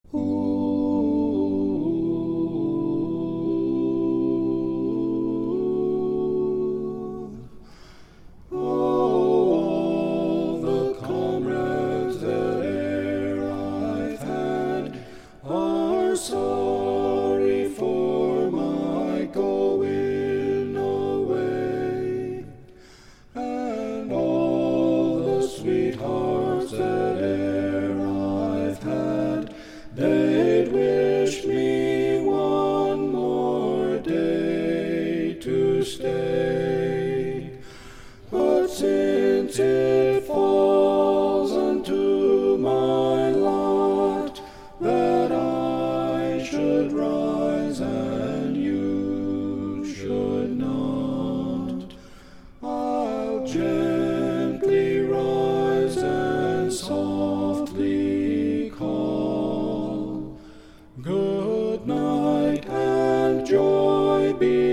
All the comrades that e'er I've had are sorry for my going away, and all the sweethearts that e'er I've had, they'd wish me one more day to stay. But since it falls unto my lot that I should rise and you should not, I'll gently rise and softly call, good night and joy be